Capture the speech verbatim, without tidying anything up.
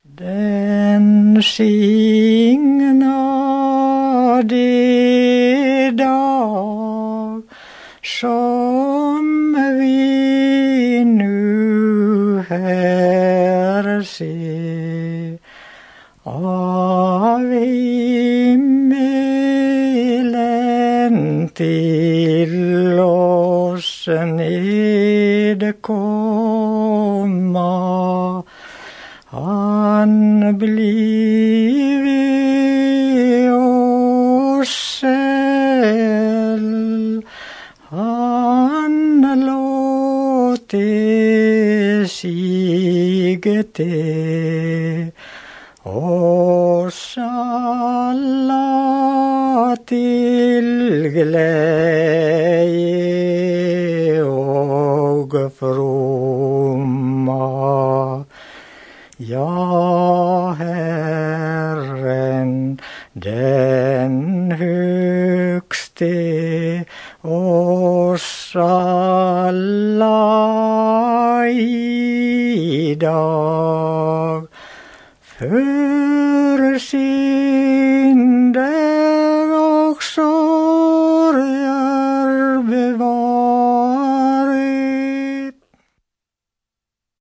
Den signade dag som vi nu här ser, av himmelen till oss nedkomma. Han blive oss selv, han låte sig til oss alla til glede og fromma. Ja, Herren, den høgste, oss alla i dag, for sin